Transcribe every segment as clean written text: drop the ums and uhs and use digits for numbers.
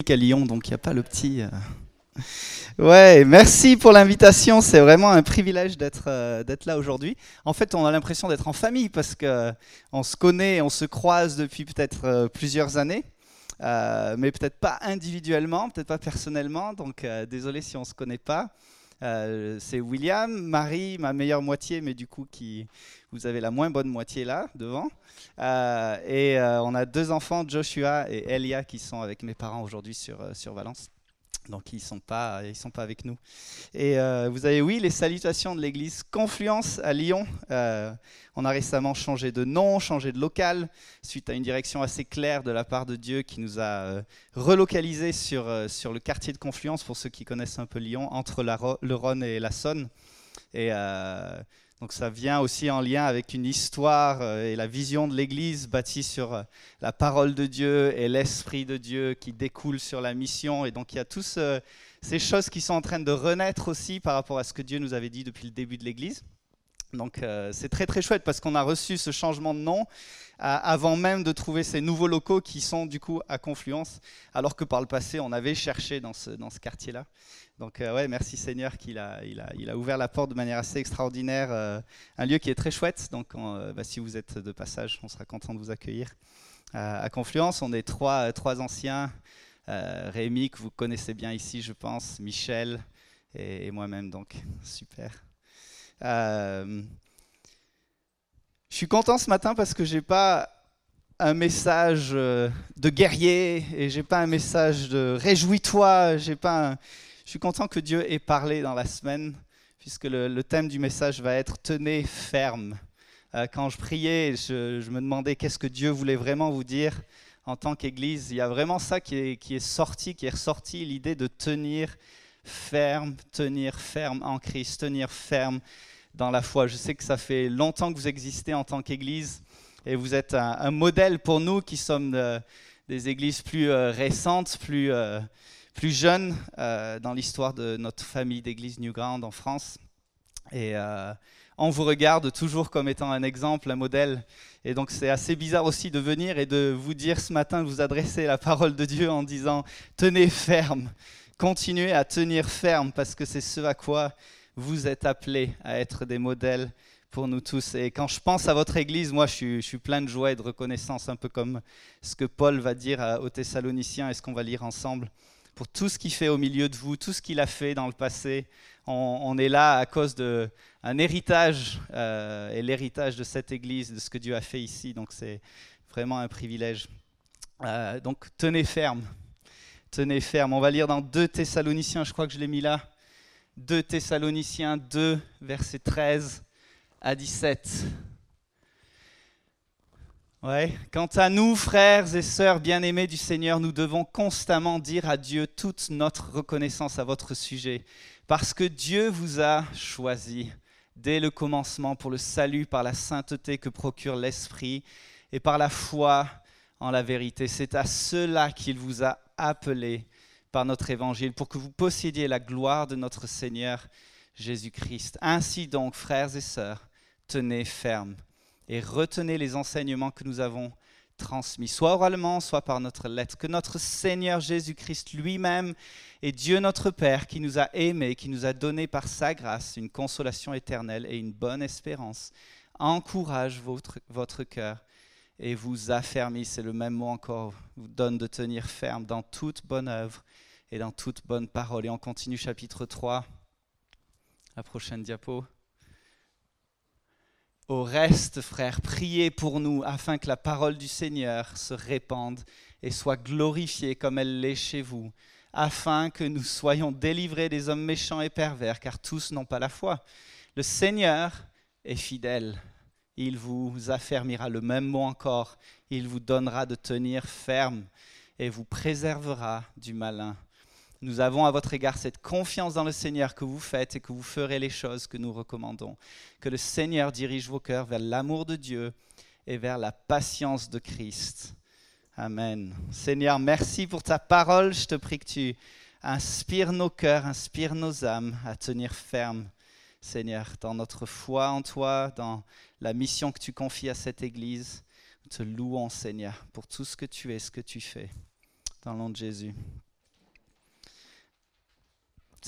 qu'à Lyon, donc il n'y a pas le petit... Ouais, merci pour l'invitation. C'est vraiment un privilège d'être là aujourd'hui. En fait, on a l'impression d'être en famille parce qu'on se connaît, on se croise depuis peut-être plusieurs années, mais peut-être pas individuellement, peut-être pas personnellement. Donc, désolé si on ne se connaît pas. C'est William, Marie, ma meilleure moitié, mais du coup, vous avez la moins bonne moitié là, devant. On a 2 enfants, Joshua et Elia, qui sont avec mes parents aujourd'hui sur Valence. Donc, ils ne sont pas avec nous. Et vous avez, oui, les salutations de l'église Confluence à Lyon. On a récemment changé de nom, changé de local, suite à une direction assez claire de la part de Dieu qui nous a relocalisés sur le quartier de Confluence, pour ceux qui connaissent un peu Lyon, entre le Rhône et la Saône. Et donc ça vient aussi en lien avec une histoire et la vision de l'Église bâtie sur la parole de Dieu et l'Esprit de Dieu qui découle sur la mission. Et donc il y a tous ces choses qui sont en train de renaître aussi par rapport à ce que Dieu nous avait dit depuis le début de l'Église. Donc c'est très très chouette parce qu'on a reçu ce changement de nom avant même de trouver ces nouveaux locaux qui sont du coup à Confluence, alors que par le passé on avait cherché dans ce quartier-là. Donc ouais, merci Seigneur qu'il a ouvert la porte de manière assez extraordinaire, un lieu qui est très chouette. Donc si vous êtes de passage, on sera content de vous accueillir à Confluence. On est trois anciens, Rémi que vous connaissez bien ici je pense, Michel et moi-même, donc super. Je suis content ce matin parce que j'ai pas un message de guerrier et j'ai pas un message de réjouis-toi. Je suis content que Dieu ait parlé dans la semaine, puisque le thème du message va être tenez ferme. Quand je priais, je me demandais qu'est-ce que Dieu voulait vraiment vous dire en tant qu'Église. Il y a vraiment ça qui est ressorti, l'idée de tenir ferme en Christ, tenir ferme dans la foi. Je sais que ça fait longtemps que vous existez en tant qu'Église et vous êtes un modèle pour nous qui sommes des églises plus récentes, plus jeunes dans l'histoire de notre famille d'église Newground en France. Et on vous regarde toujours comme étant un exemple, un modèle. Et donc c'est assez bizarre aussi de venir et de vous dire ce matin, de vous adresser la parole de Dieu en disant « Tenez ferme ». Continuez à tenir ferme parce que c'est ce à quoi vous êtes appelés à être des modèles pour nous tous. Et quand je pense à votre Église, moi je suis plein de joie et de reconnaissance, un peu comme ce que Paul va dire aux Thessaloniciens et ce qu'on va lire ensemble. Pour tout ce qu'il fait au milieu de vous, tout ce qu'il a fait dans le passé, on est là à cause d'un héritage et l'héritage de cette Église, de ce que Dieu a fait ici. Donc c'est vraiment un privilège. Donc tenez ferme. Tenez ferme. On va lire dans 2 Thessaloniciens, je crois que je l'ai mis là. 2 Thessaloniciens 2, versets 13 à 17. Ouais. Quant à nous, frères et sœurs bien-aimés du Seigneur, nous devons constamment dire à Dieu toute notre reconnaissance à votre sujet, parce que Dieu vous a choisi dès le commencement pour le salut par la sainteté que procure l'Esprit et par la foi en la vérité. C'est à cela qu'il vous a appelé par notre évangile, pour que vous possédiez la gloire de notre Seigneur Jésus-Christ. Ainsi donc, frères et sœurs, tenez ferme et retenez les enseignements que nous avons transmis, soit oralement, soit par notre lettre, que notre Seigneur Jésus-Christ lui-même et Dieu notre Père, qui nous a aimés, qui nous a donné par sa grâce une consolation éternelle et une bonne espérance, encourage votre cœur et vous affermit, c'est le même mot encore, vous donne de tenir ferme dans toute bonne œuvre et dans toute bonne parole. Et on continue chapitre 3, la prochaine diapo. Au reste, frères, priez pour nous afin que la parole du Seigneur se répande et soit glorifiée comme elle l'est chez vous, afin que nous soyons délivrés des hommes méchants et pervers, car tous n'ont pas la foi. Le Seigneur est fidèle. Il vous affermira, le même mot encore, il vous donnera de tenir ferme et vous préservera du malin. Nous avons à votre égard cette confiance dans le Seigneur que vous faites et que vous ferez les choses que nous recommandons. Que le Seigneur dirige vos cœurs vers l'amour de Dieu et vers la patience de Christ. Amen. Seigneur, merci pour ta parole. Je te prie que tu inspires nos cœurs, inspires nos âmes à tenir ferme, Seigneur, dans notre foi en toi, dans la mission que tu confies à cette Église. Nous te louons, Seigneur, pour tout ce que tu es, ce que tu fais. Dans le nom de Jésus.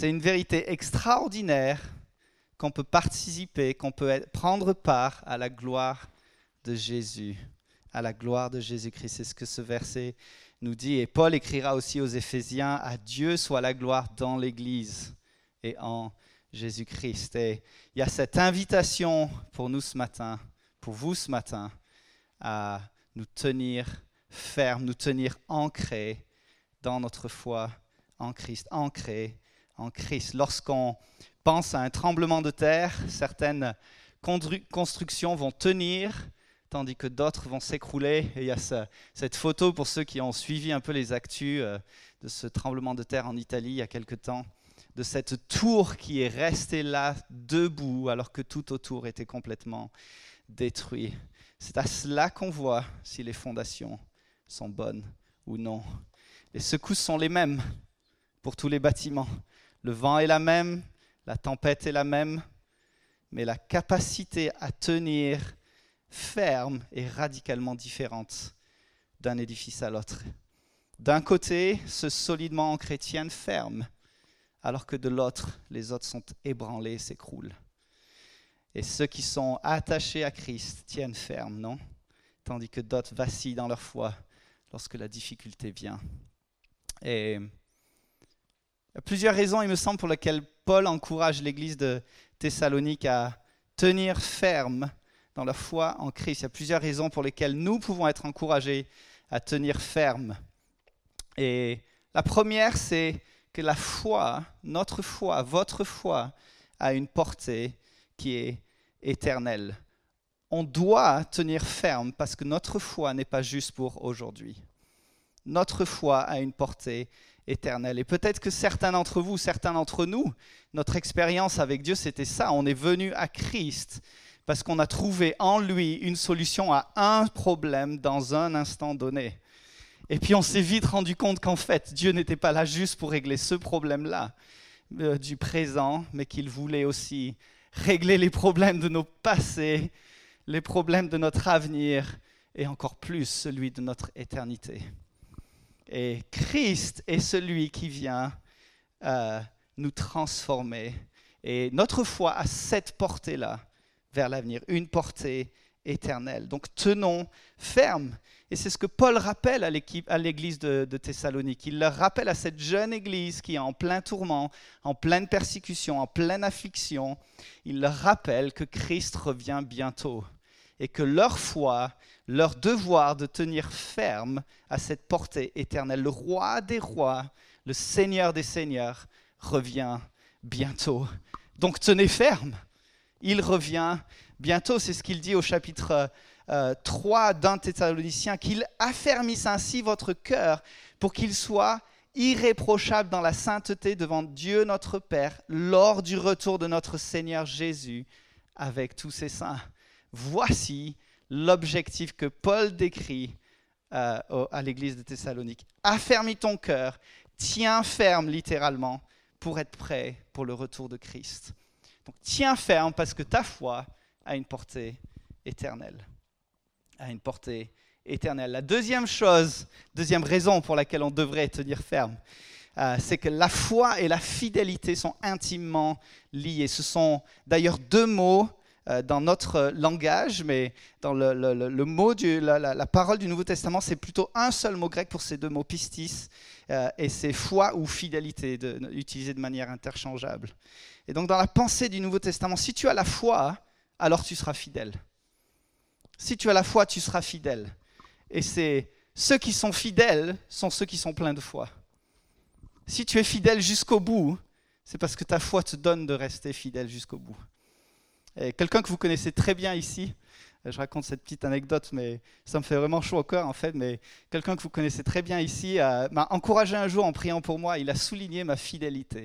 C'est une vérité extraordinaire qu'on peut participer, qu'on peut prendre part à la gloire de Jésus, à la gloire de Jésus-Christ. C'est ce que ce verset nous dit. Et Paul écrira aussi aux Éphésiens, « À Dieu soit la gloire dans l'Église et en Jésus-Christ. » Et il y a cette invitation pour nous ce matin, pour vous ce matin, à nous tenir fermes, nous tenir ancrés dans notre foi en Christ, ancrés en Christ. Lorsqu'on pense à un tremblement de terre, certaines constructions vont tenir, tandis que d'autres vont s'écrouler. Et il y a cette photo pour ceux qui ont suivi un peu les actus de ce tremblement de terre en Italie il y a quelque temps, de cette tour qui est restée là, debout, alors que tout autour était complètement détruit. C'est à cela qu'on voit si les fondations sont bonnes ou non. Les secousses sont les mêmes pour tous les bâtiments. Le vent est la même, la tempête est la même, mais la capacité à tenir ferme est radicalement différente d'un édifice à l'autre. D'un côté, ce solidement ancré tiennent ferme, alors que de l'autre, les autres sont ébranlés, s'écroulent. Et ceux qui sont attachés à Christ tiennent ferme, non? Tandis que d'autres vacillent dans leur foi lorsque la difficulté vient. Et il y a plusieurs raisons, il me semble, pour lesquelles Paul encourage l'église de Thessalonique à tenir ferme dans leur foi en Christ. Il y a plusieurs raisons pour lesquelles nous pouvons être encouragés à tenir ferme. Et la première, c'est que la foi, notre foi, votre foi, a une portée qui est éternelle. On doit tenir ferme parce que notre foi n'est pas juste pour aujourd'hui. Notre foi a une portée éternelle. Et peut-être que certains d'entre vous, certains d'entre nous, notre expérience avec Dieu, c'était ça. On est venu à Christ parce qu'on a trouvé en lui une solution à un problème dans un instant donné. Et puis on s'est vite rendu compte qu'en fait, Dieu n'était pas là juste pour régler ce problème-là du présent, mais qu'il voulait aussi régler les problèmes de nos passés, les problèmes de notre avenir et encore plus celui de notre éternité. Et Christ est celui qui vient nous transformer. Et notre foi a cette portée-là vers l'avenir, une portée éternelle. Donc tenons ferme. Et c'est ce que Paul rappelle à l'église de Thessalonique. Il leur rappelle à cette jeune église qui est en plein tourment, en pleine persécution, en pleine affliction. Il leur rappelle que Christ revient bientôt et que leur foi, leur devoir de tenir ferme à cette portée éternelle. Le roi des rois, le Seigneur des seigneurs revient bientôt. Donc tenez ferme. Il revient bientôt. C'est ce qu'il dit au chapitre 3 d'un Thessaloniciens, qu'il affermisse ainsi votre cœur pour qu'il soit irréprochable dans la sainteté devant Dieu notre Père lors du retour de notre Seigneur Jésus avec tous ses saints. Voici l'objectif que Paul décrit à l'église de Thessalonique. Affermis ton cœur, tiens ferme littéralement pour être prêt pour le retour de Christ. Donc tiens ferme parce que ta foi a une portée éternelle. A une portée éternelle. La deuxième raison pour laquelle on devrait tenir ferme, c'est que la foi et la fidélité sont intimement liées. Ce sont d'ailleurs deux mots dans notre langage, mais dans le mot, la parole du Nouveau Testament, c'est plutôt un seul mot grec pour ces deux mots, pistis, et c'est foi ou fidélité, utilisé de manière interchangeable. Et donc dans la pensée du Nouveau Testament, si tu as la foi, alors tu seras fidèle. Si tu as la foi, tu seras fidèle. Et c'est ceux qui sont fidèles sont ceux qui sont pleins de foi. Si tu es fidèle jusqu'au bout, c'est parce que ta foi te donne de rester fidèle jusqu'au bout. Et quelqu'un que vous connaissez très bien ici, je raconte cette petite anecdote, mais ça me fait vraiment chaud au cœur en fait, mais quelqu'un que vous connaissez très bien ici m'a encouragé un jour en priant pour moi, il a souligné ma fidélité.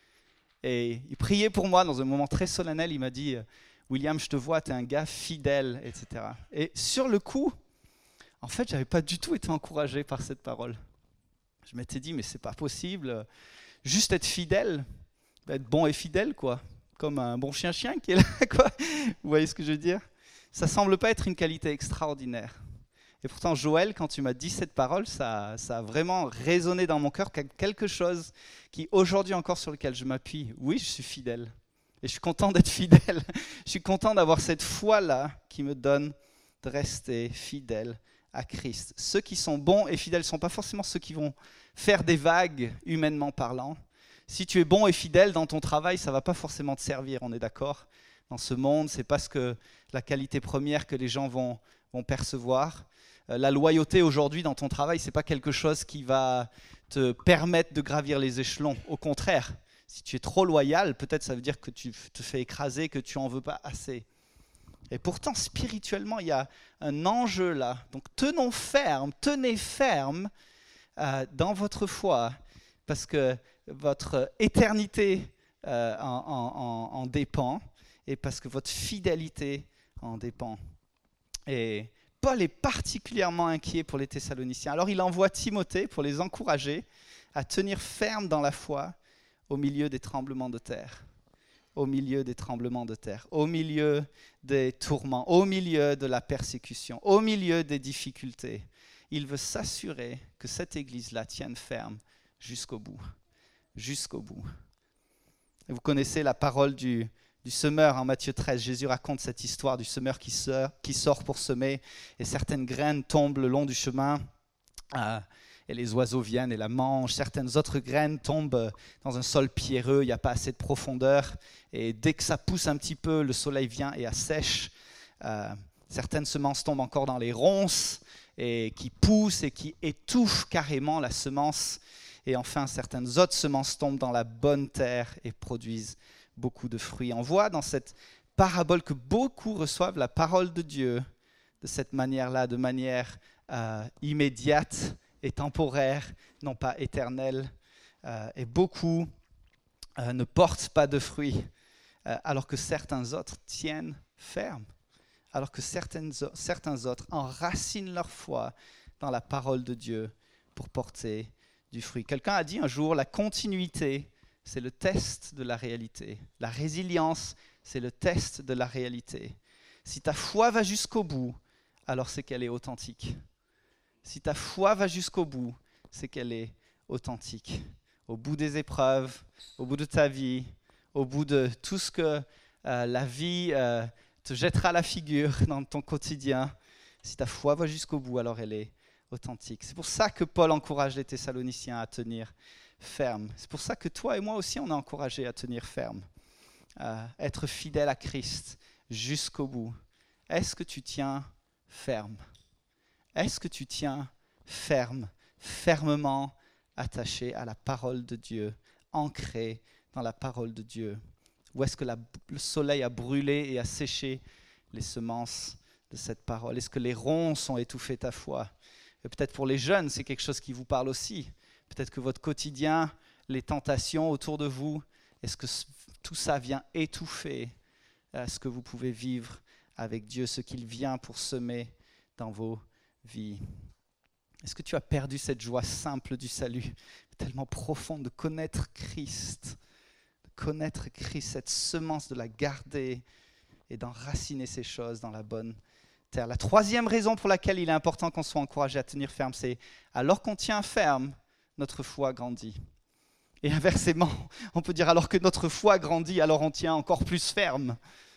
Et il priait pour moi dans un moment très solennel, il m'a dit « William, je te vois, tu es un gars fidèle, etc. » Et sur le coup, en fait, je n'avais pas du tout été encouragé par cette parole. Je m'étais dit « Mais c'est pas possible, juste être fidèle, être bon et fidèle, quoi. Comme un bon chien-chien qui est là, quoi. » Vous voyez ce que je veux dire ? Ça semble pas être une qualité extraordinaire. Et pourtant, Joël, quand tu m'as dit cette parole, ça a vraiment résonné dans mon cœur, quelque chose qui, aujourd'hui encore, sur lequel je m'appuie. Oui, je suis fidèle. Et je suis content d'être fidèle. Je suis content d'avoir cette foi-là qui me donne de rester fidèle à Christ. Ceux qui sont bons et fidèles ne sont pas forcément ceux qui vont faire des vagues, humainement parlant. Si tu es bon et fidèle dans ton travail, ça ne va pas forcément te servir, on est d'accord? Dans ce monde, ce n'est pas la qualité première que les gens vont percevoir. La loyauté aujourd'hui dans ton travail, ce n'est pas quelque chose qui va te permettre de gravir les échelons. Au contraire, si tu es trop loyal, peut-être ça veut dire que tu te fais écraser, que tu n'en veux pas assez. Et pourtant, spirituellement, il y a un enjeu là. Donc tenez ferme dans votre foi, parce que votre éternité en dépend, et parce que votre fidélité en dépend. Et Paul est particulièrement inquiet pour les Thessaloniciens. Alors il envoie Timothée pour les encourager à tenir ferme dans la foi au milieu des tremblements de terre. Au milieu des tremblements de terre, au milieu des tourments, au milieu de la persécution, au milieu des difficultés. Il veut s'assurer que cette église-là tienne ferme jusqu'au bout. Jusqu'au bout. Et vous connaissez la parole du semeur en Matthieu 13. Jésus raconte cette histoire du semeur qui sort pour semer, et certaines graines tombent le long du chemin, et les oiseaux viennent et la mangent. Certaines autres graines tombent dans un sol pierreux, il n'y a pas assez de profondeur, et dès que ça pousse un petit peu, le soleil vient et assèche. Certaines semences tombent encore dans les ronces, et qui poussent et qui étouffent carrément la semence. Et enfin, certaines autres semences tombent dans la bonne terre et produisent beaucoup de fruits. On voit dans cette parabole que beaucoup reçoivent la parole de Dieu de cette manière-là, de manière immédiate et temporaire, non pas éternelle. Et beaucoup ne portent pas de fruits, alors que certains autres tiennent ferme. Alors que certains autres enracinent leur foi dans la parole de Dieu pour porter du fruit. Quelqu'un a dit un jour, la continuité, c'est le test de la réalité. La résilience, c'est le test de la réalité. Si ta foi va jusqu'au bout, alors c'est qu'elle est authentique. Si ta foi va jusqu'au bout, c'est qu'elle est authentique. Au bout des épreuves, au bout de ta vie, au bout de tout ce que la vie te jettera à la figure dans ton quotidien, si ta foi va jusqu'au bout, alors elle est authentique. C'est pour ça que Paul encourage les Thessaloniciens à tenir ferme. C'est pour ça que toi et moi aussi, on est encouragés à tenir ferme, à être fidèle à Christ jusqu'au bout. Est-ce que tu tiens ferme? Est-ce que tu tiens ferme, fermement attaché à la parole de Dieu, ancré dans la parole de Dieu? Ou est-ce que le soleil a brûlé et a séché les semences de cette parole? Est-ce que les ronces ont étouffé ta foi? Et peut-être pour les jeunes, c'est quelque chose qui vous parle aussi. Peut-être que votre quotidien, les tentations autour de vous, est-ce que tout ça vient étouffer ce que vous pouvez vivre avec Dieu, ce qu'il vient pour semer dans vos vies? Est-ce que tu as perdu cette joie simple du salut, tellement profonde de connaître Christ, cette semence, de la garder et d'enraciner ces choses dans la bonne terre? La troisième raison pour laquelle il est important qu'on soit encouragé à tenir ferme, c'est alors qu'on tient ferme, notre foi grandit. Et inversement, on peut dire alors que notre foi grandit, alors on tient encore plus ferme.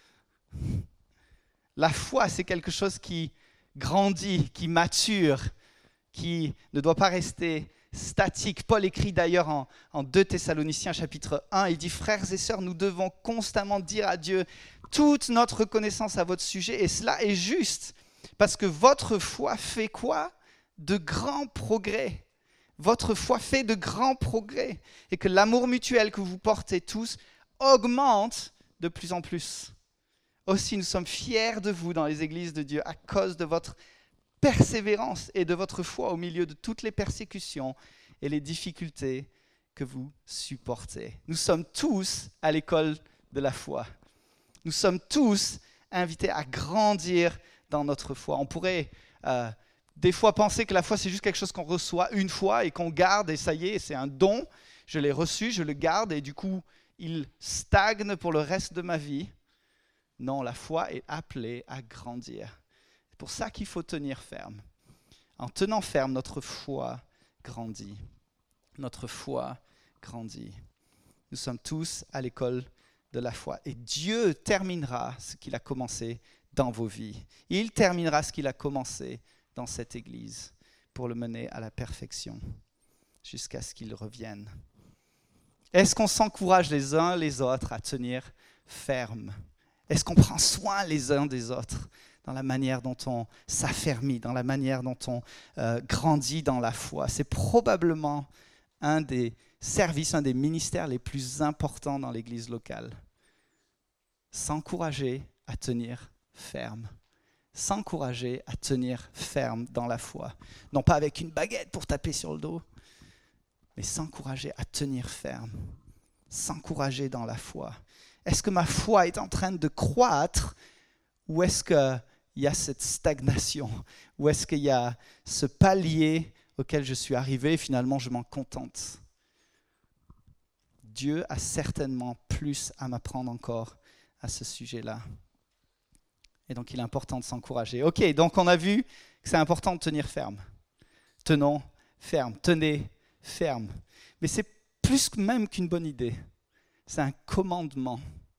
La foi, c'est quelque chose qui grandit, qui mature, qui ne doit pas rester statique. Paul écrit d'ailleurs en 2 Thessaloniciens chapitre 1, il dit « Frères et sœurs, nous devons constamment dire à Dieu toute notre reconnaissance à votre sujet, et cela est juste, parce que votre foi fait quoi? De grands progrès. Votre foi fait de grands progrès, et que l'amour mutuel que vous portez tous augmente de plus en plus. Aussi, nous sommes fiers de vous dans les églises de Dieu à cause de votre persévérance et de votre foi au milieu de toutes les persécutions et les difficultés que vous supportez. » Nous sommes tous à l'école de la foi. Nous sommes tous invités à grandir dans notre foi. On pourrait des fois penser que la foi, c'est juste quelque chose qu'on reçoit une fois et qu'on garde, et ça y est, c'est un don. Je l'ai reçu, je le garde, et du coup, il stagne pour le reste de ma vie. Non, la foi est appelée à grandir. C'est pour ça qu'il faut tenir ferme. En tenant ferme, notre foi grandit. Notre foi grandit. Nous sommes tous à l'école de la foi. Et Dieu terminera ce qu'il a commencé dans vos vies. Il terminera ce qu'il a commencé dans cette Église pour le mener à la perfection jusqu'à ce qu'il revienne. Est-ce qu'on s'encourage les uns les autres à tenir ferme? Est-ce qu'on prend soin les uns des autres dans la manière dont on s'affermit, dans la manière dont on grandit dans la foi? C'est probablement un des services, un des ministères les plus importants dans l'Église locale. S'encourager à tenir ferme. S'encourager à tenir ferme dans la foi. Non pas avec une baguette pour taper sur le dos, mais s'encourager à tenir ferme. S'encourager dans la foi. Est-ce que ma foi est en train de croître ou est-ce qu'il y a cette stagnation? Ou est-ce qu'il y a ce palier auquel je suis arrivé et finalement je m'en contente? Dieu a certainement plus à m'apprendre encore à ce sujet-là. Et donc il est important de s'encourager. Ok, donc on a vu que c'est important de tenir ferme. Tenons ferme, tenez ferme. Mais c'est plus même qu'une bonne idée. C'est un commandement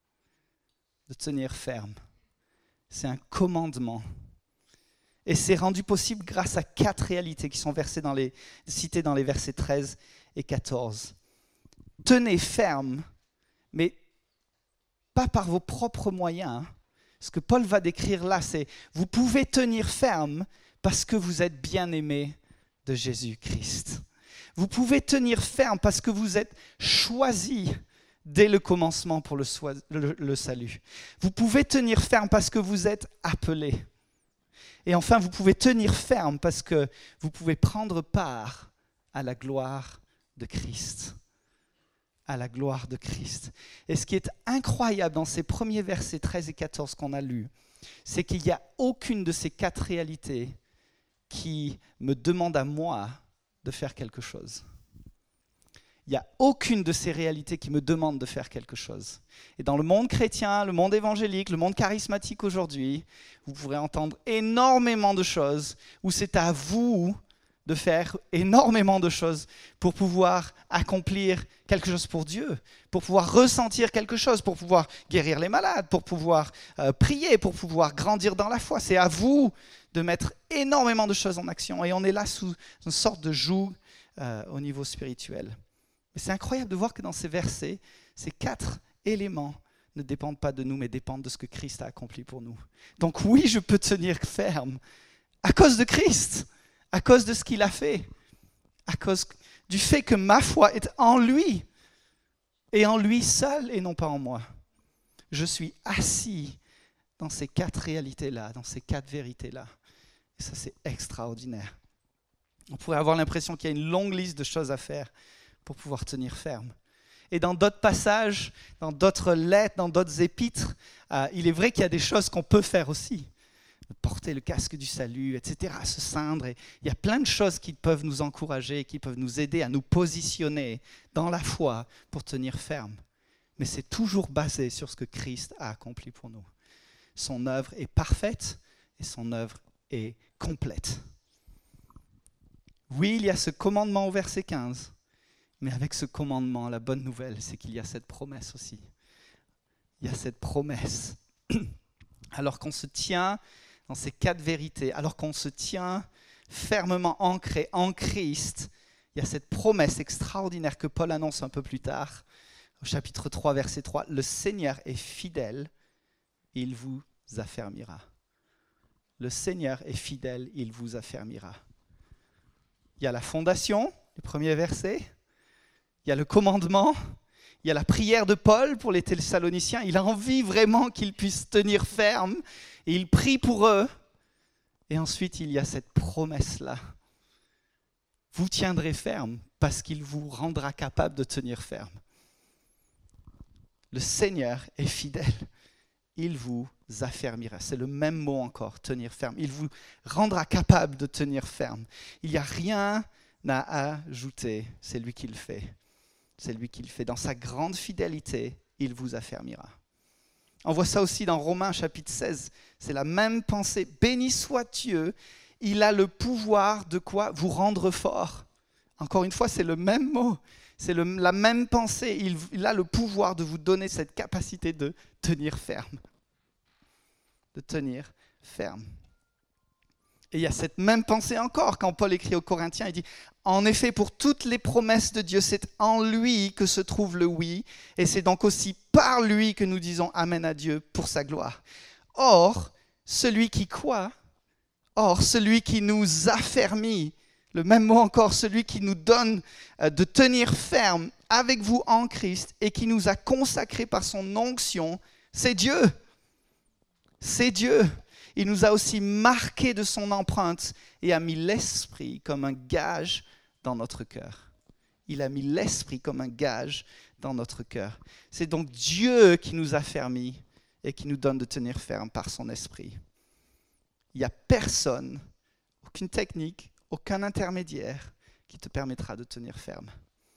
de tenir ferme. C'est un commandement. Et c'est rendu possible grâce à 4 réalités qui sont citées dans les versets 13 et 14. Tenez ferme, mais pas par vos propres moyens. Ce que Paul va décrire là, c'est vous pouvez tenir ferme parce que vous êtes bien-aimés de Jésus-Christ. Vous pouvez tenir ferme parce que vous êtes choisis dès le commencement pour le salut. Vous pouvez tenir ferme parce que vous êtes appelés. Et enfin, vous pouvez tenir ferme parce que vous pouvez prendre part à la gloire de Christ. À la gloire de Christ. Et ce qui est incroyable dans ces premiers versets 13 et 14 qu'on a lus, c'est qu'il n'y a aucune de ces 4 réalités qui me demande à moi de faire quelque chose. Il n'y a aucune de ces réalités qui me demande de faire quelque chose. Et dans le monde chrétien, le monde évangélique, le monde charismatique aujourd'hui, vous pourrez entendre énormément de choses où c'est à vous de faire énormément de choses pour pouvoir accomplir quelque chose pour Dieu, pour pouvoir ressentir quelque chose, pour pouvoir guérir les malades, pour pouvoir prier, pour pouvoir grandir dans la foi. C'est à vous de mettre énormément de choses en action. Et on est là sous une sorte de joug au niveau spirituel. Mais c'est incroyable de voir que dans ces versets, ces 4 éléments ne dépendent pas de nous, mais dépendent de ce que Christ a accompli pour nous. Donc oui, je peux tenir ferme à cause de Christ, à cause de ce qu'il a fait, à cause du fait que ma foi est en lui, et en lui seul et non pas en moi. Je suis assis dans ces 4 réalités-là, dans ces 4 vérités-là. Et ça, c'est extraordinaire. On pourrait avoir l'impression qu'il y a une longue liste de choses à faire pour pouvoir tenir ferme. Et dans d'autres passages, dans d'autres lettres, dans d'autres épîtres, il est vrai qu'il y a des choses qu'on peut faire aussi. Porter le casque du salut, etc., se ceindre. Et il y a plein de choses qui peuvent nous encourager, qui peuvent nous aider à nous positionner dans la foi pour tenir ferme. Mais c'est toujours basé sur ce que Christ a accompli pour nous. Son œuvre est parfaite et son œuvre est complète. Oui, il y a ce commandement au verset 15. Mais avec ce commandement, la bonne nouvelle, c'est qu'il y a cette promesse aussi. Il y a cette promesse. Alors qu'on se tient dans ces 4 vérités, alors qu'on se tient fermement ancré en Christ, il y a cette promesse extraordinaire que Paul annonce un peu plus tard, au chapitre 3, verset 3. Le Seigneur est fidèle, il vous affermira. Le Seigneur est fidèle, il vous affermira. Il y a la fondation, le premier verset. Il y a le commandement, il y a la prière de Paul pour les Thessaloniciens. Il a envie vraiment qu'ils puissent tenir ferme et il prie pour eux. Et ensuite, il y a cette promesse-là. Vous tiendrez ferme parce qu'il vous rendra capable de tenir ferme. Le Seigneur est fidèle. Il vous affermira. C'est le même mot encore, tenir ferme. Il vous rendra capable de tenir ferme. Il n'y a rien à ajouter. C'est lui qui le fait. C'est lui qui le fait. Dans sa grande fidélité, il vous affermira. On voit ça aussi dans Romains chapitre 16. C'est la même pensée. Béni soit Dieu Il a le pouvoir de quoi? Vous rendre fort. Encore une fois, c'est le même mot, c'est la même pensée. Il a le pouvoir de vous donner cette capacité de tenir ferme. De tenir ferme. Et il y a cette même pensée encore quand Paul écrit aux Corinthiens, il dit « En effet, pour toutes les promesses de Dieu, c'est en lui que se trouve le oui, et c'est donc aussi par lui que nous disons Amen à Dieu pour sa gloire. Or, celui qui quoi? Or, celui qui nous affermit, le même mot encore, celui qui nous donne de tenir ferme avec vous en Christ et qui nous a consacrés par son onction, c'est Dieu. C'est Dieu. Il nous a aussi marqués de son empreinte et a mis l'Esprit comme un gage dans notre cœur. Il a mis l'Esprit comme un gage dans notre cœur. C'est donc Dieu qui nous a affermis et qui nous donne de tenir ferme par son Esprit. Il n'y a personne, aucune technique, aucun intermédiaire qui te permettra de tenir ferme.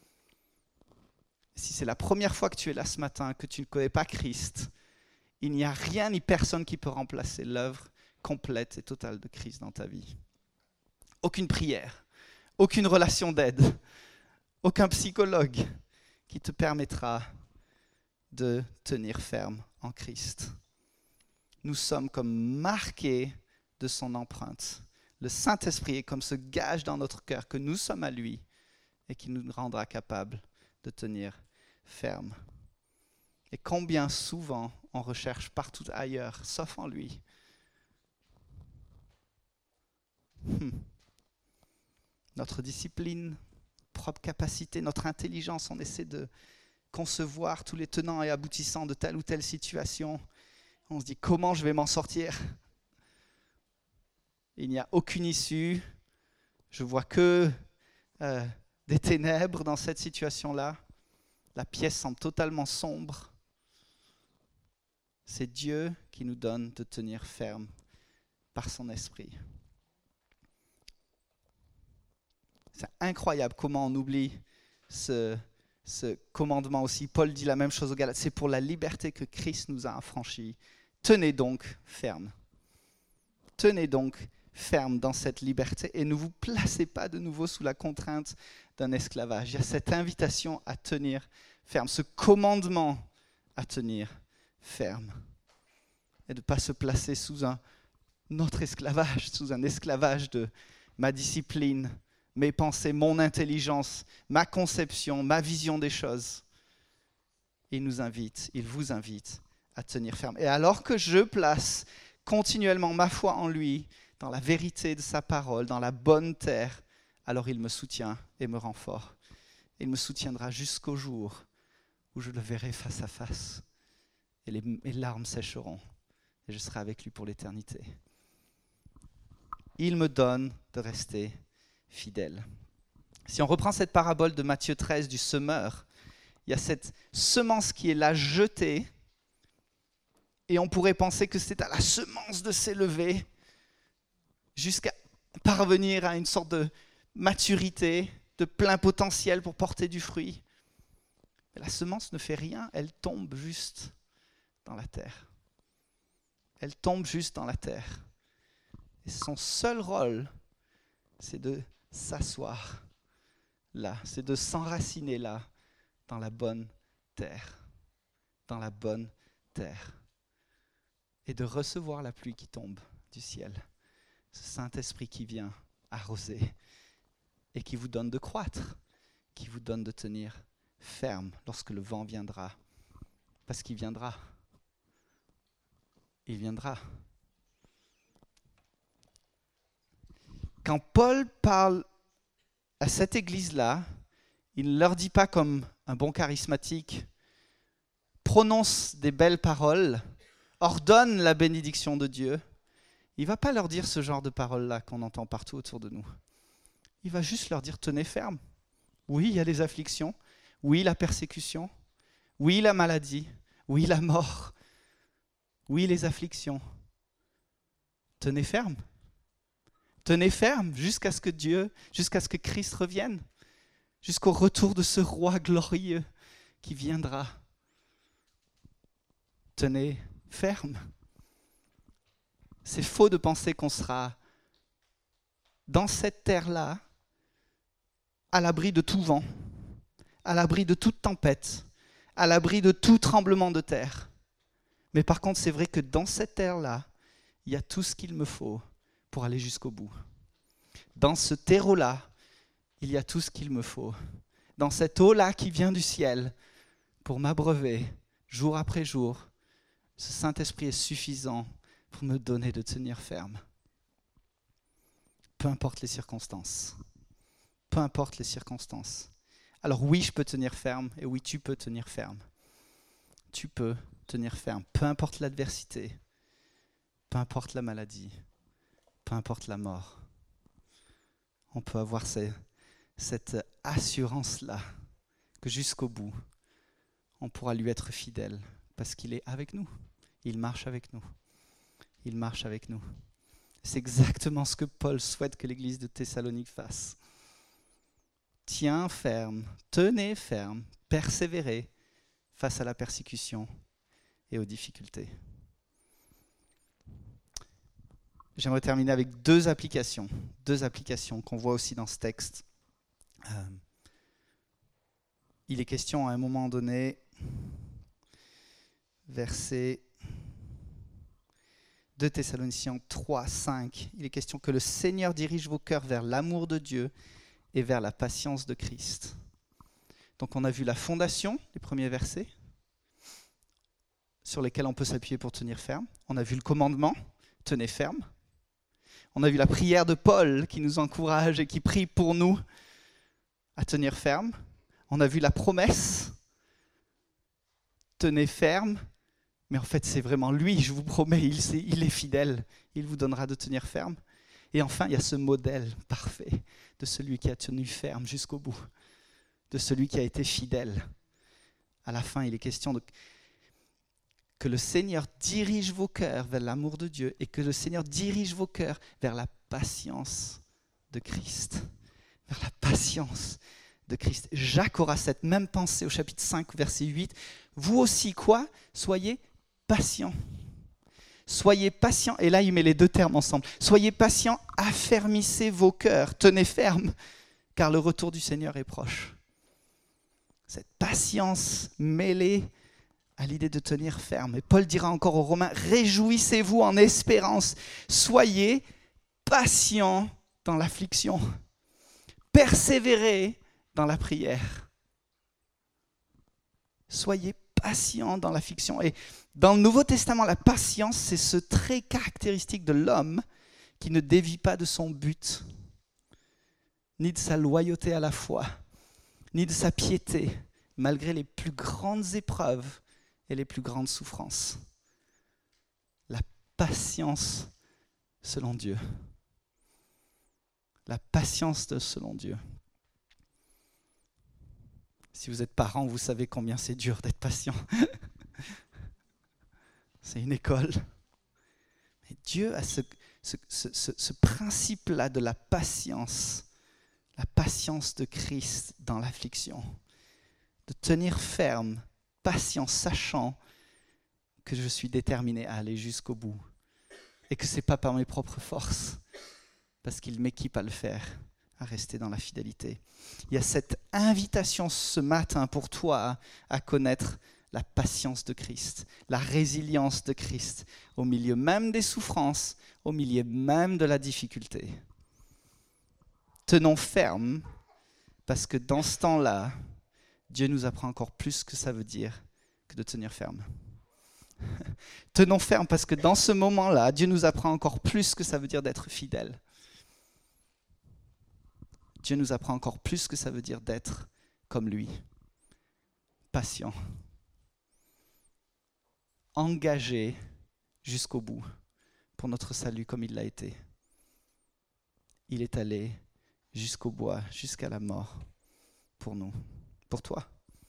Si c'est la première fois que tu es là ce matin, que tu ne connais pas Christ, il n'y a rien ni personne qui peut remplacer l'œuvre complète et totale de Christ dans ta vie. Aucune prière, aucune relation d'aide, aucun psychologue qui te permettra de tenir ferme en Christ. Nous sommes comme marqués de son empreinte. Le Saint-Esprit est comme ce gage dans notre cœur que nous sommes à lui et qui nous rendra capables de tenir ferme. Et combien souvent on recherche partout ailleurs, sauf en lui. Notre discipline, propre capacité, notre intelligence, on essaie de concevoir tous les tenants et aboutissants de telle ou telle situation. On se dit comment je vais m'en sortir? Il n'y a aucune issue. Je vois que des ténèbres dans cette situation-là. La pièce semble totalement sombre. C'est Dieu qui nous donne de tenir ferme par son esprit. C'est incroyable comment on oublie ce commandement aussi. Paul dit la même chose aux Galates. C'est pour la liberté que Christ nous a affranchis. Tenez donc ferme. Tenez donc ferme dans cette liberté et ne vous placez pas de nouveau sous la contrainte d'un esclavage. Il y a cette invitation à tenir ferme, ce commandement à tenir ferme et de ne pas se placer sous un autre esclavage, sous un esclavage de ma discipline, mes pensées, mon intelligence, ma conception, ma vision des choses. Il nous invite, il vous invite à tenir ferme. Et alors que je place continuellement ma foi en lui, dans la vérité de sa parole, dans la bonne terre, alors il me soutient et me rend fort. Il me soutiendra jusqu'au jour où je le verrai face à face. Et mes larmes sécheront. Et je serai avec lui pour l'éternité. Il me donne de rester fidèle. Si on reprend cette parabole de Matthieu 13 du semeur, il y a cette semence qui est là jetée, et on pourrait penser que c'est à la semence de s'élever jusqu'à parvenir à une sorte de maturité, de plein potentiel pour porter du fruit. Mais la semence ne fait rien, elle tombe juste dans la terre. Elle tombe juste dans la terre. Et son seul rôle, c'est de s'asseoir là, c'est de s'enraciner là, dans la bonne terre. Dans la bonne terre. Et de recevoir la pluie qui tombe du ciel. Ce Saint-Esprit qui vient arroser et qui vous donne de croître, qui vous donne de tenir ferme lorsque le vent viendra. Parce qu'il viendra. Il viendra. Quand Paul parle à cette église-là, il ne leur dit pas comme un bon charismatique, prononce des belles paroles, ordonne la bénédiction de Dieu. Il ne va pas leur dire ce genre de paroles-là qu'on entend partout autour de nous. Il va juste leur dire, tenez ferme. Oui, il y a les afflictions. Oui, la persécution. Oui, la maladie. Oui, la mort. Oui, les afflictions. Tenez ferme. Tenez ferme jusqu'à ce que Christ revienne. Jusqu'au retour de ce roi glorieux qui viendra. Tenez ferme. C'est faux de penser qu'on sera dans cette terre-là, à l'abri de tout vent, à l'abri de toute tempête, à l'abri de tout tremblement de terre. Mais par contre, c'est vrai que dans cette terre-là, il y a tout ce qu'il me faut pour aller jusqu'au bout. Dans ce terreau-là, il y a tout ce qu'il me faut. Dans cette eau-là qui vient du ciel, pour m'abreuver, jour après jour, ce Saint-Esprit est suffisant pour me donner de tenir ferme. Peu importe les circonstances. Peu importe les circonstances. Alors oui, je peux tenir ferme, et oui, tu peux tenir ferme. Tu peux tenir ferme, peu importe l'adversité, peu importe la maladie, peu importe la mort. On peut avoir cette assurance-là, que jusqu'au bout, on pourra lui être fidèle, parce qu'il est avec nous. Il marche avec nous. Il marche avec nous. C'est exactement ce que Paul souhaite que l'église de Thessalonique fasse. Tiens ferme, tenez ferme, persévérez face à la persécution et aux difficultés. J'aimerais terminer avec deux applications qu'on voit aussi dans ce texte. Il est question à un moment donné, verset 2 Thessaloniciens 3, 5, il est question que le Seigneur dirige vos cœurs vers l'amour de Dieu et vers la patience de Christ. Donc on a vu la fondation, les premiers versets, sur lesquels on peut s'appuyer pour tenir ferme. On a vu le commandement, tenez ferme. On a vu la prière de Paul qui nous encourage et qui prie pour nous à tenir ferme. On a vu la promesse, tenez ferme. Mais en fait, c'est vraiment lui, je vous promets, il est fidèle. Il vous donnera de tenir ferme. Et enfin, il y a ce modèle parfait de celui qui a tenu ferme jusqu'au bout, de celui qui a été fidèle. À la fin, il est question que le Seigneur dirige vos cœurs vers l'amour de Dieu et que le Seigneur dirige vos cœurs vers la patience de Christ. Vers la patience de Christ. Jacques aura cette même pensée au chapitre 5, verset 8. Vous aussi, quoi ? Soyez patients. Soyez patients, et là il met les deux termes ensemble. Soyez patients, affermissez vos cœurs, tenez ferme, car le retour du Seigneur est proche. Cette patience mêlée à l'idée de tenir ferme. Et Paul dira encore aux Romains, réjouissez-vous en espérance, soyez patients dans l'affliction, persévérez dans la prière. Soyez patients dans l'affliction. Et dans le Nouveau Testament, la patience, c'est ce trait caractéristique de l'homme qui ne dévie pas de son but, ni de sa loyauté à la foi, ni de sa piété, malgré les plus grandes épreuves et les plus grandes souffrances. La patience selon Dieu. La patience selon Dieu. Si vous êtes parent, vous savez combien c'est dur d'être patient. C'est une école. Mais Dieu a ce principe-là de la patience de Christ dans l'affliction, de tenir ferme, patient, sachant que je suis déterminé à aller jusqu'au bout et que ce n'est pas par mes propres forces, parce qu'il m'équipe à le faire, à rester dans la fidélité. Il y a cette invitation ce matin pour toi à connaître la patience de Christ, la résilience de Christ, au milieu même des souffrances, au milieu même de la difficulté. Tenons ferme, parce que dans ce temps-là, Dieu nous apprend encore plus que ça veut dire que de tenir ferme. Tenons ferme, parce que dans ce moment-là, Dieu nous apprend encore plus que ça veut dire d'être fidèle. Dieu nous apprend encore plus que ça veut dire d'être comme lui, patient, engagé jusqu'au bout pour notre salut comme il l'a été. Il est allé jusqu'au bout, jusqu'à la mort pour nous, pour toi.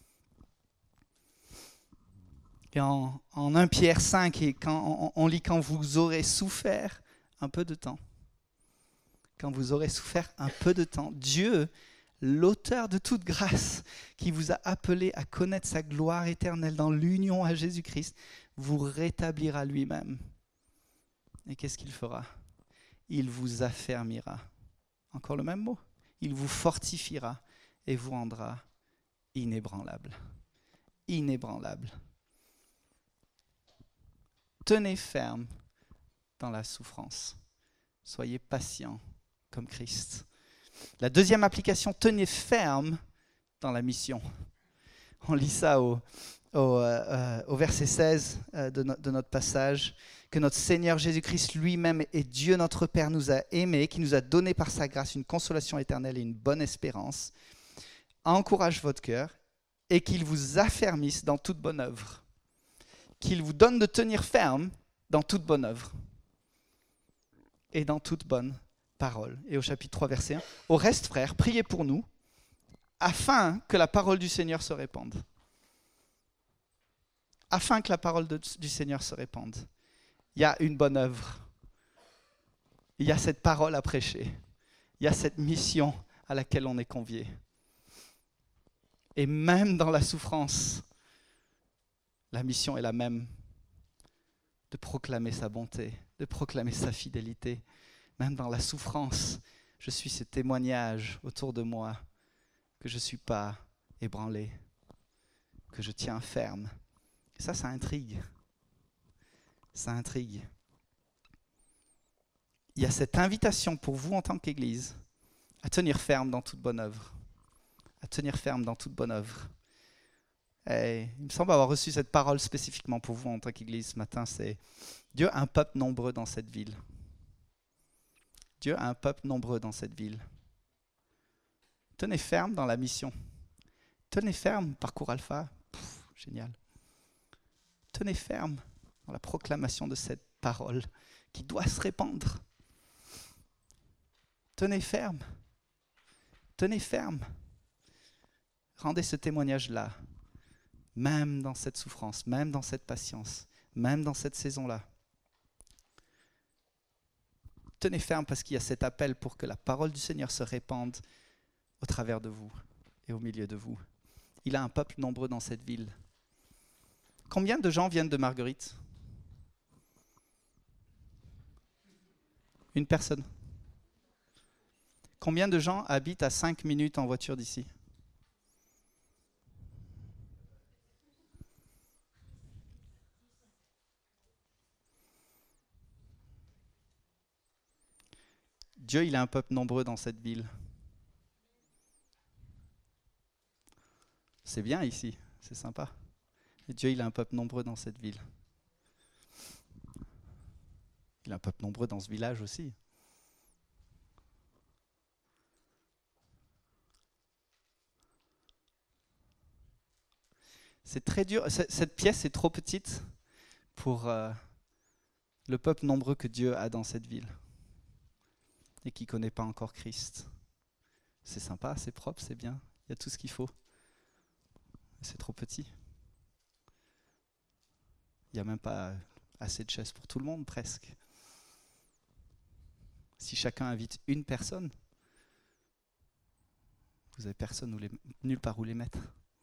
Et en 1 Pierre 5, et quand on lit « quand vous aurez souffert un peu de temps », quand vous aurez souffert un peu de temps, Dieu, l'auteur de toute grâce, qui vous a appelé à connaître sa gloire éternelle dans l'union à Jésus-Christ, vous rétablira lui-même. Et qu'est-ce qu'il fera ? Il vous affermira. Encore le même mot. Il vous fortifiera et vous rendra inébranlable. Inébranlable. Tenez ferme dans la souffrance. Soyez patient comme Christ. La deuxième application, tenez ferme dans la mission. On lit ça au verset 16 de notre passage, que notre Seigneur Jésus-Christ lui-même et Dieu notre Père nous a aimés, qui nous a donné par sa grâce une consolation éternelle et une bonne espérance, encourage votre cœur et qu'il vous affermisse dans toute bonne œuvre. Qu'il vous donne de tenir ferme dans toute bonne œuvre et dans toute bonne parole. Et au chapitre 3, verset 1, au reste, frères, priez pour nous, afin que la parole du Seigneur se répande. Afin que la parole du Seigneur se répande. Il y a une bonne œuvre. Il y a cette parole à prêcher. Il y a cette mission à laquelle on est convié. Et même dans la souffrance, la mission est la même. De proclamer sa bonté, de proclamer sa fidélité. Même dans la souffrance, je suis ce témoignage autour de moi que je ne suis pas ébranlé, que je tiens ferme. Et ça intrigue. Ça intrigue. Il y a cette invitation pour vous en tant qu'Église à tenir ferme dans toute bonne œuvre. À tenir ferme dans toute bonne œuvre. Et il me semble avoir reçu cette parole spécifiquement pour vous en tant qu'Église ce matin, c'est Dieu a un peuple nombreux dans cette ville. Dieu a un peuple nombreux dans cette ville. Tenez ferme dans la mission. Tenez ferme, parcours alpha. Génial. Tenez ferme dans la proclamation de cette parole qui doit se répandre. Tenez ferme. Tenez ferme. Rendez ce témoignage-là, même dans cette souffrance, même dans cette patience, même dans cette saison-là. Tenez ferme parce qu'il y a cet appel pour que la parole du Seigneur se répande au travers de vous et au milieu de vous. Il a un peuple nombreux dans cette ville. Combien de gens viennent de Marguerite? Une personne. Combien de gens habitent à 5 minutes en voiture d'ici? Dieu, il a un peuple nombreux dans cette ville. C'est bien ici, c'est sympa. Et Dieu, il a un peuple nombreux dans cette ville. Il a un peuple nombreux dans ce village aussi. C'est très dur. Cette pièce est trop petite pour le peuple nombreux que Dieu a dans cette ville et qui ne connaît pas encore Christ. C'est sympa, c'est propre, c'est bien. Il y a tout ce qu'il faut. C'est trop petit. Il n'y a même pas assez de chaises pour tout le monde, presque. Si chacun invite une personne, vous n'avez personne nulle part où les mettre.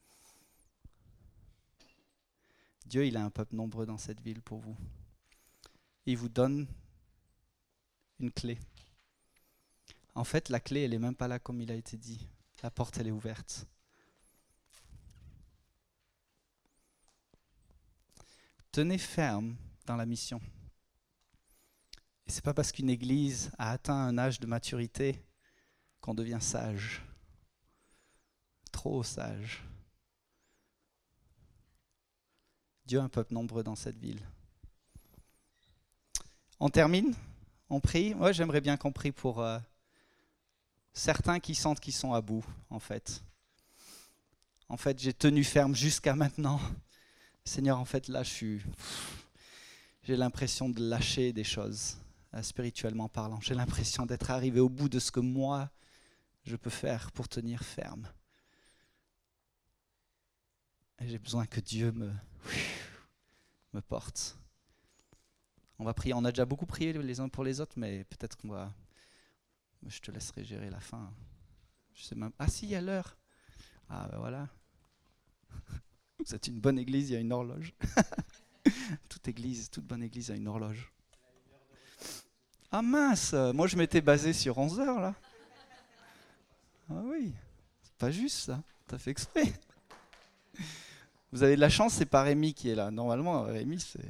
Dieu, il a un peuple nombreux dans cette ville pour vous. Il vous donne une clé. En fait, la clé, elle n'est même pas là comme il a été dit. La porte, elle est ouverte. Tenez ferme dans la mission. Et ce n'est pas parce qu'une église a atteint un âge de maturité qu'on devient sage. Trop sage. Dieu a un peuple nombreux dans cette ville. On termine? On prie? Moi, j'aimerais bien qu'on prie pour certains qui sentent qu'ils sont à bout, en fait. En fait, j'ai tenu ferme jusqu'à maintenant. Seigneur, en fait, là, j'ai l'impression de lâcher des choses, spirituellement parlant. J'ai l'impression d'être arrivé au bout de ce que moi, je peux faire pour tenir ferme. Et j'ai besoin que Dieu me porte. On va prier. On a déjà beaucoup prié les uns pour les autres, mais peut-être qu'on va... Je te laisserai gérer la fin. Je sais même... Ah si, il y a l'heure. Ah ben voilà. C'est une bonne église, il y a une horloge. Toute bonne église a une horloge. Ah mince, moi je m'étais basé sur 11 heures là. pas juste ça, t'as fait exprès. Vous avez de la chance, c'est pas Rémi qui est là. Normalement, Rémi, c'est...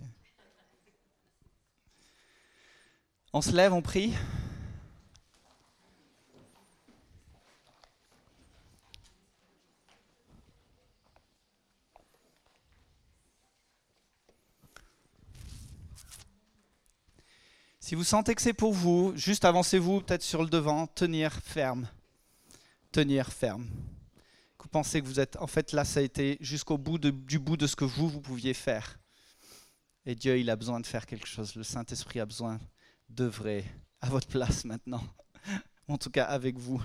On se lève, on prie. Si vous sentez que c'est pour vous, juste avancez-vous peut-être sur le devant, tenir ferme. Tenir ferme. Que vous pensez que vous êtes... En fait, là, ça a été jusqu'au bout du bout de ce que vous pouviez faire. Et Dieu, il a besoin de faire quelque chose. Le Saint-Esprit a besoin d'œuvrer à votre place maintenant. En tout cas, avec vous.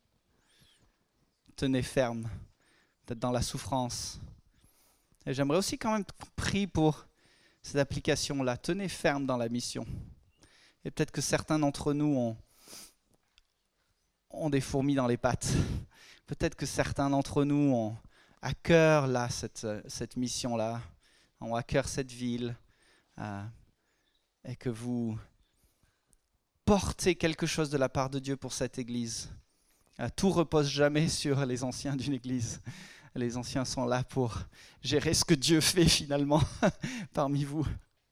Tenez ferme. Peut-être dans la souffrance. Et j'aimerais aussi quand même prier pour cette application-là. Tenez ferme dans la mission. Et peut-être que certains d'entre nous ont des fourmis dans les pattes. Peut-être que certains d'entre nous ont à cœur là, cette mission-là, ont à cœur cette ville, et que vous portez quelque chose de la part de Dieu pour cette église. Tout repose jamais sur les anciens d'une église. Les anciens sont là pour gérer ce que Dieu fait finalement parmi vous.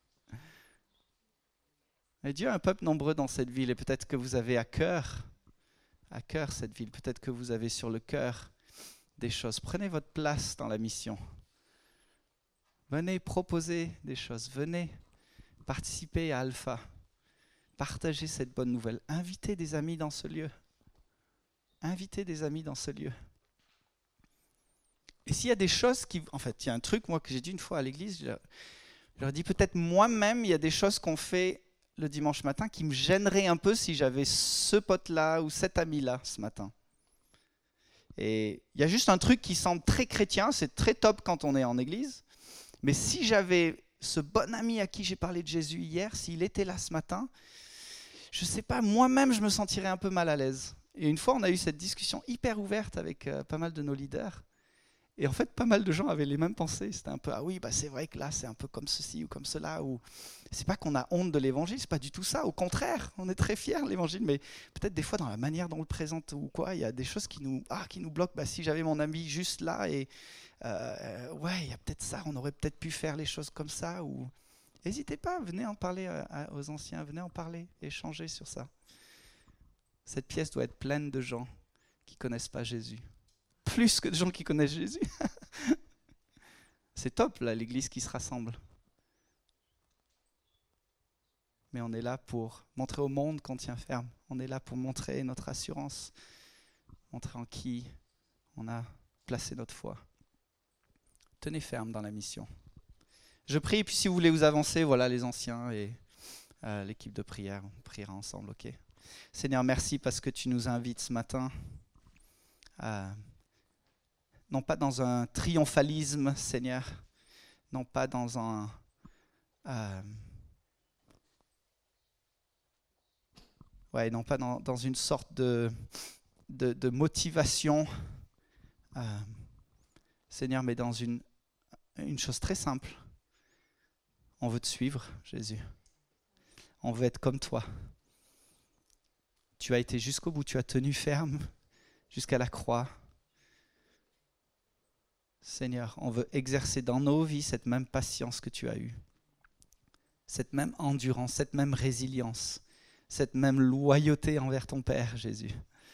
Et Dieu a un peuple nombreux dans cette ville et peut-être que vous avez à cœur cette ville, peut-être que vous avez sur le cœur des choses. Prenez votre place dans la mission. Venez proposer des choses, venez participer à Alpha, partagez cette bonne nouvelle, invitez des amis dans ce lieu. Invitez des amis dans ce lieu. Et s'il y a des choses qui... En fait, il y a un truc, moi, que j'ai dit une fois à l'église, je leur dis peut-être moi-même, il y a des choses qu'on fait le dimanche matin qui me gêneraient un peu si j'avais ce pote-là ou cet ami-là ce matin. Et il y a juste un truc qui semble très chrétien, c'est très top quand on est en église, mais si j'avais ce bon ami à qui j'ai parlé de Jésus hier, s'il était là ce matin, je ne sais pas, moi-même je me sentirais un peu mal à l'aise. Et une fois, on a eu cette discussion hyper ouverte avec pas mal de nos leaders. Et en fait, pas mal de gens avaient les mêmes pensées. C'était un peu, ah oui, bah c'est vrai que là, c'est un peu comme ceci ou comme cela. Ou... C'est pas qu'on a honte de l'évangile, c'est pas du tout ça. Au contraire, on est très fiers de l'évangile, mais peut-être des fois dans la manière dont on le présente ou quoi, il y a des choses qui nous bloquent. Bah, si j'avais mon ami juste là, et ouais, il y a peut-être ça, on aurait peut-être pu faire les choses comme ça. Ou n'hésitez pas, venez en parler aux anciens, venez en parler, échanger sur ça. Cette pièce doit être pleine de gens qui connaissent pas Jésus. Plus que de gens qui connaissent Jésus. C'est top, là, l'église qui se rassemble. Mais on est là pour montrer au monde qu'on tient ferme. On est là pour montrer notre assurance, montrer en qui on a placé notre foi. Tenez ferme dans la mission. Je prie, puis si vous voulez vous avancer, voilà les anciens et l'équipe de prière, on priera ensemble, ok? Seigneur, merci parce que tu nous invites ce matin non pas dans un triomphalisme, Seigneur, non pas dans un... non pas dans une sorte de motivation, Seigneur, mais dans une chose très simple. On veut te suivre, Jésus. On veut être comme toi. Tu as été jusqu'au bout, tu as tenu ferme jusqu'à la croix. Seigneur, on veut exercer dans nos vies cette même patience que tu as eue, cette même endurance, cette même résilience, cette même loyauté envers ton Père, Jésus.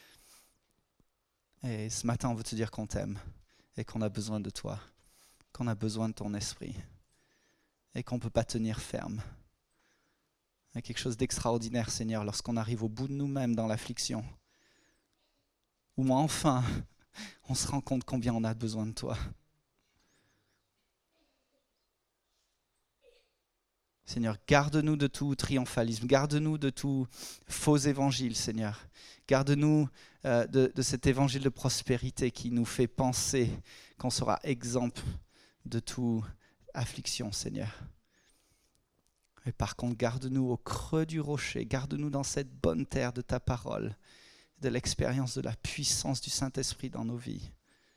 Et ce matin, on veut te dire qu'on t'aime et qu'on a besoin de toi, qu'on a besoin de ton esprit et qu'on ne peut pas tenir ferme. Il y a quelque chose d'extraordinaire, Seigneur, lorsqu'on arrive au bout de nous-mêmes dans l'affliction, où enfin, on se rend compte combien on a besoin de toi. Seigneur, garde-nous de tout triomphalisme, garde-nous de tout faux évangile, Seigneur. Garde-nous de cet évangile de prospérité qui nous fait penser qu'on sera exempt de toute affliction, Seigneur. Et par contre, garde-nous au creux du rocher, garde-nous dans cette bonne terre de ta parole, de l'expérience de la puissance du Saint-Esprit dans nos vies.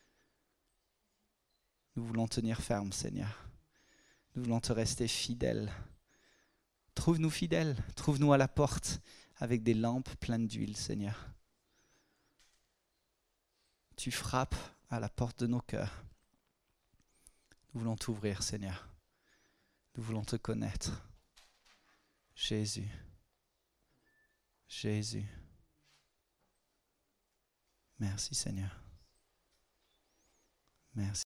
Nous voulons tenir ferme, Seigneur. Nous voulons te rester fidèles. Trouve-nous fidèles, trouve-nous à la porte avec des lampes pleines d'huile, Seigneur. tu frappes à la porte de nos cœurs. Nous voulons t'ouvrir, Seigneur. Nous voulons te connaître. Jésus. Jésus. Merci, Seigneur. Merci.